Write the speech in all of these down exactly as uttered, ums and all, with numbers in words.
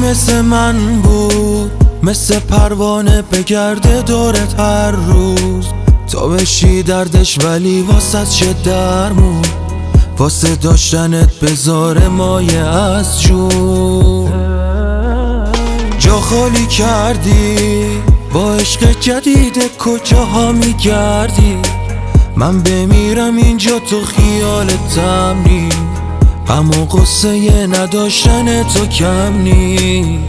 مثل من بود، مثل پروانه بگرده دورت هر روز، تا بشی دردش ولی واسه چه درمون، واسه داشتنت بذاره مایه از جون. جا خالی کردی با عشق جدید، کجاها میگردی؟ من بمیرم اینجا تو خیالتم نی، غم و غصه نداشتن تو کم نی.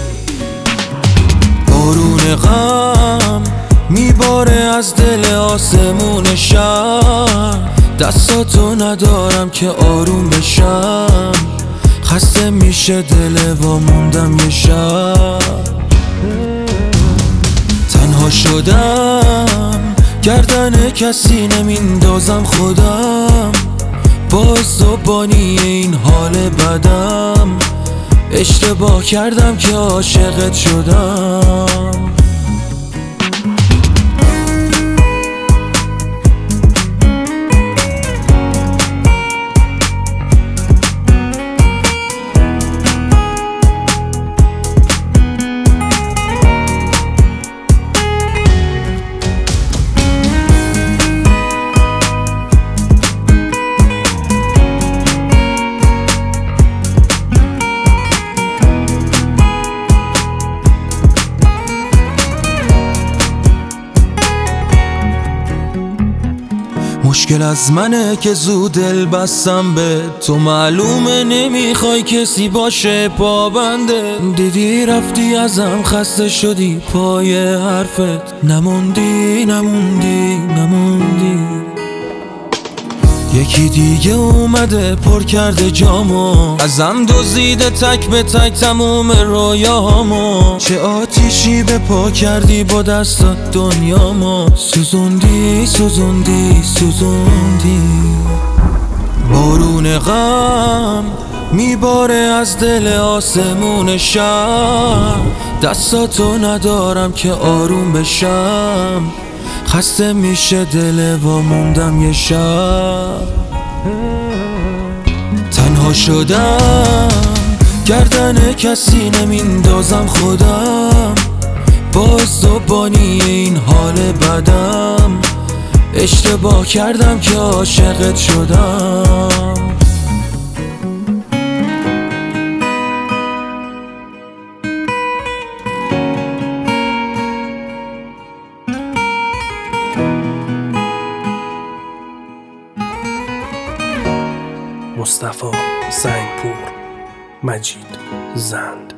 بارون غم میباره از دل آسمون شهر، دستاتو ندارم که آروم بشم، خسته میشه دل و موندم یه شب. تنها شدم گردن کسی نمیندازم خودم، باز زبانی این حال بدم، اشتباه کردم که عاشقت شدم. مشکل از منه که زود دل بستم به تو، معلومه نمیخوای کسی باشه پابنده. دیدی رفتی ازم خسته شدی، پای حرفت نموندی نموندی نموندی. یکی دیگه اومده پر کرده جامو، ازم دزدیده تک به تک تموم رویامو. چه آتیشی به پا کردی با دستات دنیامو، سوزوندی سوزوندی سوزوندی. بارون غم میباره از دل آسمون شهر، دستاتو ندارم که آروم بشم، خسته میشه دل و موندم یه شب. تنها شدم گردن کسی نمیندازم خودم، باز زبانی این حال بدم، اشتباه کردم که عاشقت شدم. مصطفی زنگپور، مجید زند.